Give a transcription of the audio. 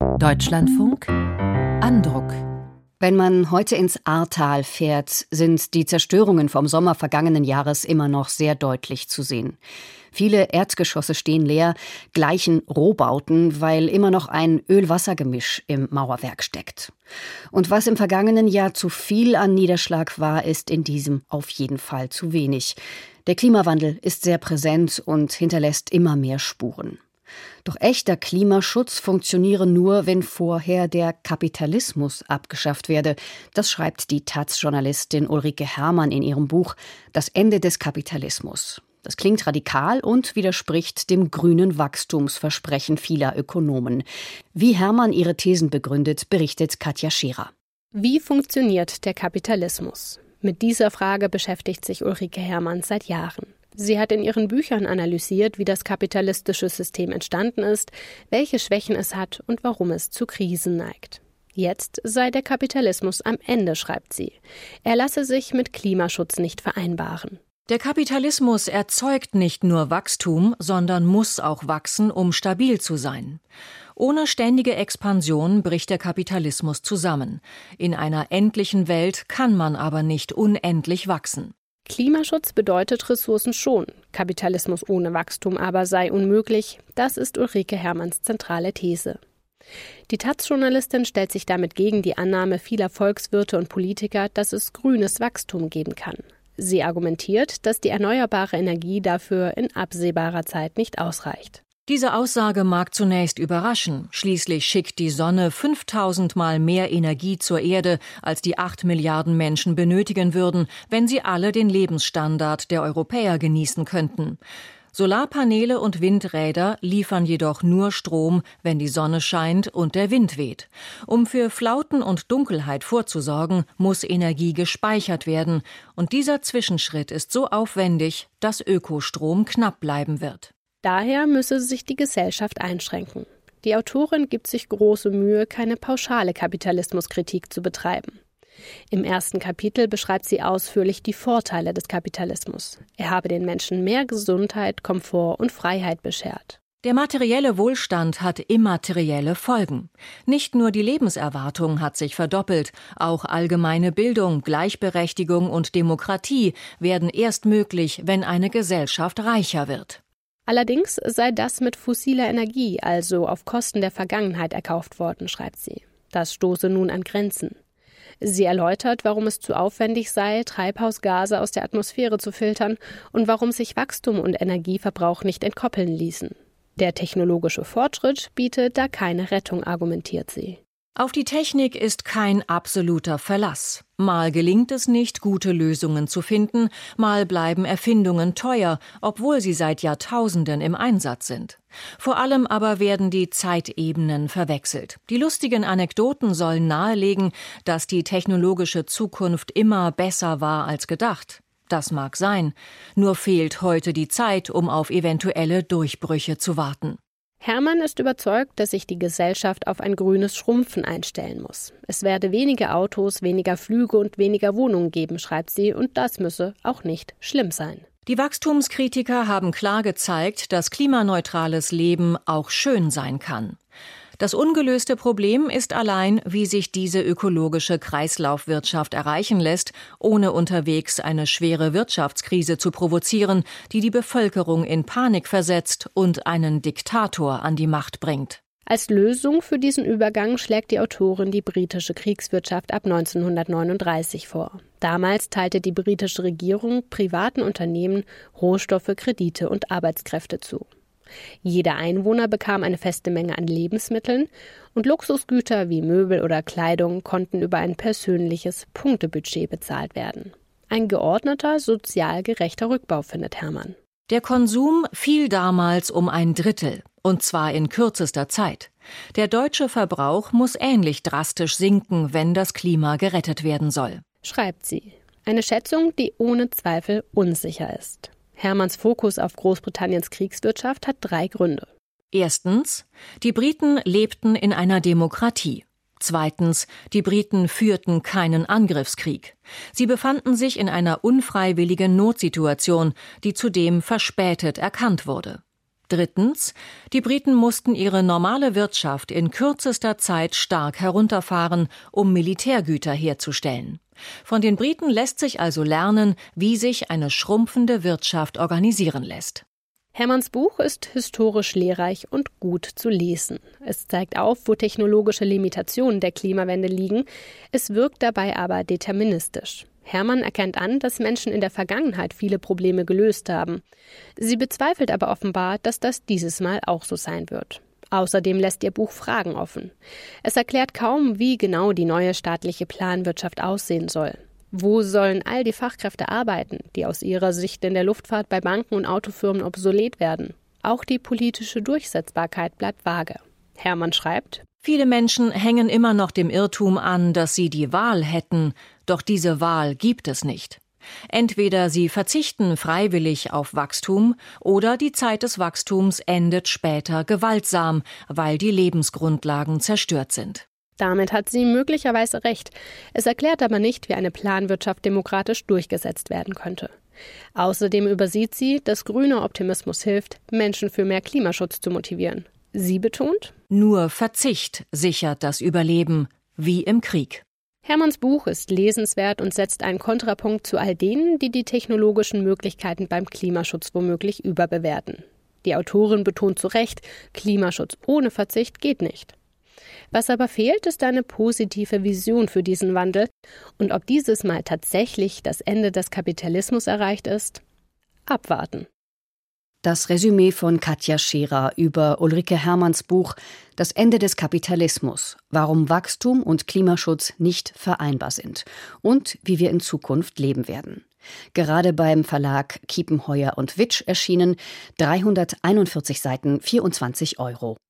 Deutschlandfunk Andruck. Wenn man heute ins Ahrtal fährt, sind die Zerstörungen vom Sommer vergangenen Jahres immer noch sehr deutlich zu sehen. Viele Erdgeschosse stehen leer, gleichen Rohbauten, weil immer noch ein Öl-Wasser-Gemisch im Mauerwerk steckt. Und was im vergangenen Jahr zu viel an Niederschlag war, ist in diesem auf jeden Fall zu wenig. Der Klimawandel ist sehr präsent und hinterlässt immer mehr Spuren. Doch echter Klimaschutz funktioniere nur, wenn vorher der Kapitalismus abgeschafft werde. Das schreibt die taz-Journalistin Ulrike Herrmann in ihrem Buch »Das Ende des Kapitalismus«. Das klingt radikal und widerspricht dem grünen Wachstumsversprechen vieler Ökonomen. Wie Herrmann ihre Thesen begründet, berichtet Katja Scherer. Wie funktioniert der Kapitalismus? Mit dieser Frage beschäftigt sich Ulrike Herrmann seit Jahren. Sie hat in ihren Büchern analysiert, wie das kapitalistische System entstanden ist, welche Schwächen es hat und warum es zu Krisen neigt. Jetzt sei der Kapitalismus am Ende, schreibt sie. Er lasse sich mit Klimaschutz nicht vereinbaren. Der Kapitalismus erzeugt nicht nur Wachstum, sondern muss auch wachsen, um stabil zu sein. Ohne ständige Expansion bricht der Kapitalismus zusammen. In einer endlichen Welt kann man aber nicht unendlich wachsen. Klimaschutz bedeutet Ressourcen schon. Kapitalismus ohne Wachstum aber sei unmöglich. Das ist Ulrike Herrmanns zentrale These. Die taz-Journalistin stellt sich damit gegen die Annahme vieler Volkswirte und Politiker, dass es grünes Wachstum geben kann. Sie argumentiert, dass die erneuerbare Energie dafür in absehbarer Zeit nicht ausreicht. Diese Aussage mag zunächst überraschen. Schließlich schickt die Sonne 5000 Mal mehr Energie zur Erde, als die 8 Milliarden Menschen benötigen würden, wenn sie alle den Lebensstandard der Europäer genießen könnten. Solarpaneele und Windräder liefern jedoch nur Strom, wenn die Sonne scheint und der Wind weht. Um für Flauten und Dunkelheit vorzusorgen, muss Energie gespeichert werden. Und dieser Zwischenschritt ist so aufwendig, dass Ökostrom knapp bleiben wird. Daher müsse sich die Gesellschaft einschränken. Die Autorin gibt sich große Mühe, keine pauschale Kapitalismuskritik zu betreiben. Im ersten Kapitel beschreibt sie ausführlich die Vorteile des Kapitalismus. Er habe den Menschen mehr Gesundheit, Komfort und Freiheit beschert. Der materielle Wohlstand hat immaterielle Folgen. Nicht nur die Lebenserwartung hat sich verdoppelt, auch allgemeine Bildung, Gleichberechtigung und Demokratie werden erst möglich, wenn eine Gesellschaft reicher wird. Allerdings sei das mit fossiler Energie, also auf Kosten der Vergangenheit, erkauft worden, schreibt sie. Das stoße nun an Grenzen. Sie erläutert, warum es zu aufwendig sei, Treibhausgase aus der Atmosphäre zu filtern und warum sich Wachstum und Energieverbrauch nicht entkoppeln ließen. Der technologische Fortschritt biete da keine Rettung, argumentiert sie. Auf die Technik ist kein absoluter Verlass. Mal gelingt es nicht, gute Lösungen zu finden, mal bleiben Erfindungen teuer, obwohl sie seit Jahrtausenden im Einsatz sind. Vor allem aber werden die Zeitebenen verwechselt. Die lustigen Anekdoten sollen nahelegen, dass die technologische Zukunft immer besser war als gedacht. Das mag sein, nur fehlt heute die Zeit, um auf eventuelle Durchbrüche zu warten. Herrmann ist überzeugt, dass sich die Gesellschaft auf ein grünes Schrumpfen einstellen muss. Es werde weniger Autos, weniger Flüge und weniger Wohnungen geben, schreibt sie, und das müsse auch nicht schlimm sein. Die Wachstumskritiker haben klar gezeigt, dass klimaneutrales Leben auch schön sein kann. Das ungelöste Problem ist allein, wie sich diese ökologische Kreislaufwirtschaft erreichen lässt, ohne unterwegs eine schwere Wirtschaftskrise zu provozieren, die die Bevölkerung in Panik versetzt und einen Diktator an die Macht bringt. Als Lösung für diesen Übergang schlägt die Autorin die britische Kriegswirtschaft ab 1939 vor. Damals teilte die britische Regierung privaten Unternehmen Rohstoffe, Kredite und Arbeitskräfte zu. Jeder Einwohner bekam eine feste Menge an Lebensmitteln und Luxusgüter wie Möbel oder Kleidung konnten über ein persönliches Punktebudget bezahlt werden. Ein geordneter, sozial gerechter Rückbau, findet Herrmann. Der Konsum fiel damals um 1/3, und zwar in kürzester Zeit. Der deutsche Verbrauch muss ähnlich drastisch sinken, wenn das Klima gerettet werden soll, schreibt sie. Eine Schätzung, die ohne Zweifel unsicher ist. Herrmanns Fokus auf Großbritanniens Kriegswirtschaft hat 3 Gründe. Erstens, die Briten lebten in einer Demokratie. Zweitens, die Briten führten keinen Angriffskrieg. Sie befanden sich in einer unfreiwilligen Notsituation, die zudem verspätet erkannt wurde. Drittens, die Briten mussten ihre normale Wirtschaft in kürzester Zeit stark herunterfahren, um Militärgüter herzustellen. Von den Briten lässt sich also lernen, wie sich eine schrumpfende Wirtschaft organisieren lässt. Hermanns Buch ist historisch lehrreich und gut zu lesen. Es zeigt auf, wo technologische Limitationen der Klimawende liegen. Es wirkt dabei aber deterministisch. Hermann erkennt an, dass Menschen in der Vergangenheit viele Probleme gelöst haben. Sie bezweifelt aber offenbar, dass das dieses Mal auch so sein wird. Außerdem lässt ihr Buch Fragen offen. Es erklärt kaum, wie genau die neue staatliche Planwirtschaft aussehen soll. Wo sollen all die Fachkräfte arbeiten, die aus ihrer Sicht in der Luftfahrt bei Banken und Autofirmen obsolet werden? Auch die politische Durchsetzbarkeit bleibt vage. Hermann schreibt: Viele Menschen hängen immer noch dem Irrtum an, dass sie die Wahl hätten, doch diese Wahl gibt es nicht. Entweder sie verzichten freiwillig auf Wachstum oder die Zeit des Wachstums endet später gewaltsam, weil die Lebensgrundlagen zerstört sind. Damit hat sie möglicherweise recht. Es erklärt aber nicht, wie eine Planwirtschaft demokratisch durchgesetzt werden könnte. Außerdem übersieht sie, dass grüner Optimismus hilft, Menschen für mehr Klimaschutz zu motivieren. Sie betont: Nur Verzicht sichert das Überleben, wie im Krieg. Hermanns Buch ist lesenswert und setzt einen Kontrapunkt zu all denen, die die technologischen Möglichkeiten beim Klimaschutz womöglich überbewerten. Die Autorin betont zu Recht, Klimaschutz ohne Verzicht geht nicht. Was aber fehlt, ist eine positive Vision für diesen Wandel. Und ob dieses Mal tatsächlich das Ende des Kapitalismus erreicht ist? Abwarten. Das Resümee von Katja Scherer über Ulrike Hermanns Buch »Das Ende des Kapitalismus. Warum Wachstum und Klimaschutz nicht vereinbar sind und wie wir in Zukunft leben werden«. Gerade beim Verlag Kiepenheuer & Witsch erschienen, 341 Seiten, 24 €.